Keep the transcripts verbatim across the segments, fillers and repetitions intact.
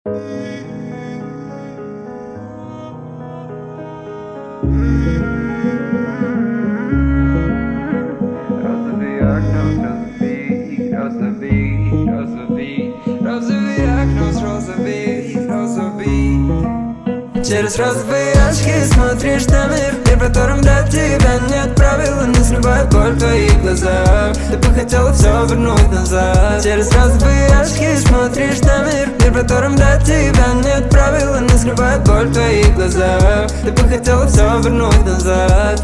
Розовый окно, розовый, розовый, розовый, розовый окно, розовый, розовый. Через розовые очки смотришь на мир, мир, в котором для тебя нет правил, и не срывает боль в твоих глазах. Ты бы хотела все вернуть назад. Через розовые очки смотришь на мир, мир, в котором для тебя нет правил, и не срывает боль в твоих глазах. Ты бы хотела все вернуть назад.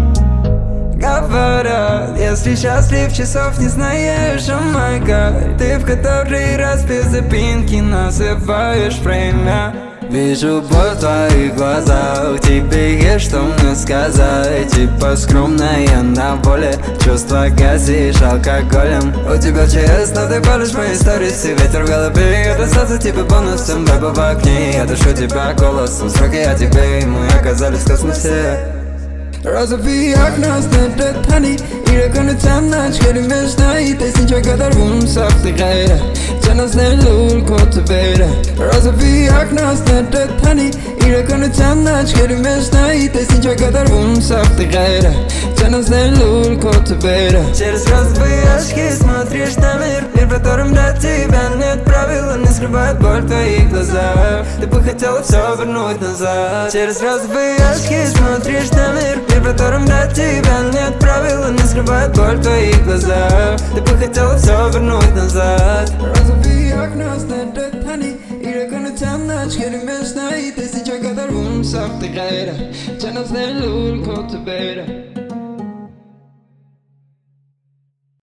Говорят, если счастлив, часов не знаешь, о май гад. Ты в который раз без запинки называешь время. Вижу боль в твоих глазах, тебе есть что мне сказать. Типа скромная на воле, чувства гасишь алкоголем. У тебя честно, ты палишь мои сторисы, ветер в голове. Это сразу тебе бонусом, бэба в окне. Я дышу тебя голосом, сроки я тебе и мы оказались в космосе. Розовые окна смотрят они, и реконуцем ночь келимешна, и ты синчой кадарвум сахтыгайра, чанас нелул котубейра. Розовые окна смотрят они, и реконуцем ночь келимешна, и ты синчой кадарвум сахтыгайра, чанас нелул котубейра. Через розовые очки смотришь на мир, мир, в котором для тебя нет правил, и не скрывает боль в твоих глазах. Ты бы хотела все вернуть назад. Через розовые очки смотришь на мир, в котором для тебя нет правил, и не скрывает боль в твоих глазах. Ты бы хотела все вернуть назад. Розовые окна смотрят они, и реконуцем ночь келимешна, и ты синчой кадарвум сахтыгайра, чанас нелул котубейра.